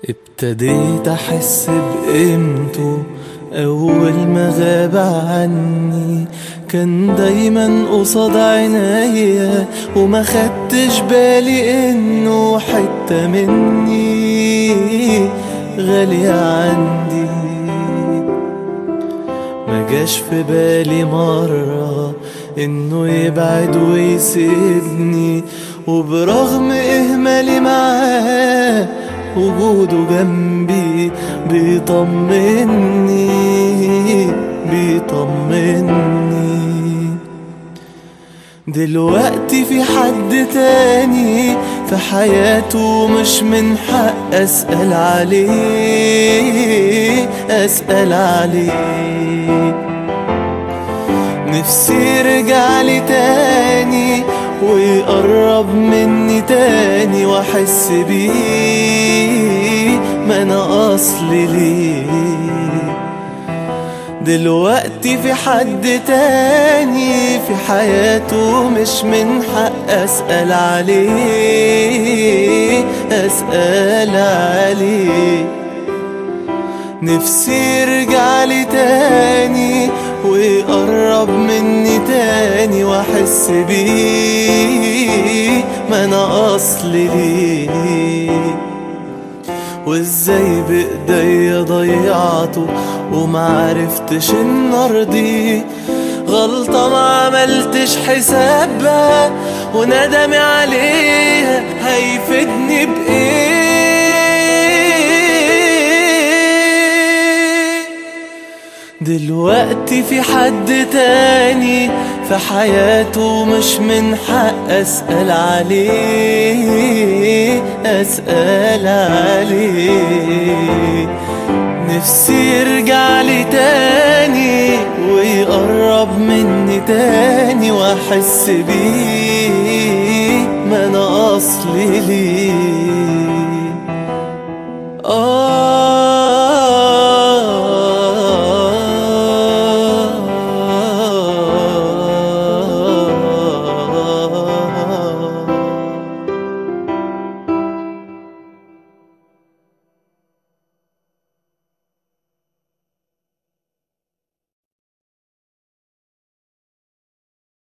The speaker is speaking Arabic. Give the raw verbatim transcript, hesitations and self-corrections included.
ابتديت احس بقيمته اول ما غاب عني. كان دايما قصاد عينيا وما خدتش بالي انه حتة مني غالية عندي. ما جاش في بالي مرة انه يبعد ويسيبني، وبرغم اهمالي معاه وجوده جنبي بيطمني بيطمني. دلوقتي في حد تاني في حياته مش من حق أسأل عليه أسأل عليه. نفسي يرجعلي تاني ويقرب مني تاني واحس بيه ما انا اصلي ليه. دلوقتي في حد تاني في حياته مش من حق اسأل عليه اسأل عليه. نفسي يرجعلي تاني ويقرب مني تاني واحس بيه ما انا اصلي ليه. وازاي بايديا ضيعته ومعرفتش ان ارضيه، غلطة ما عملتش حسابها وندمي عليها هيفيدني بايه. دلوقتي في حد تاني في حياته مش من حق أسأل عليه أسأل عليه. نفسي يرجعلي تاني ويقرب مني تاني واحس بيه ما انا اصلي ليه.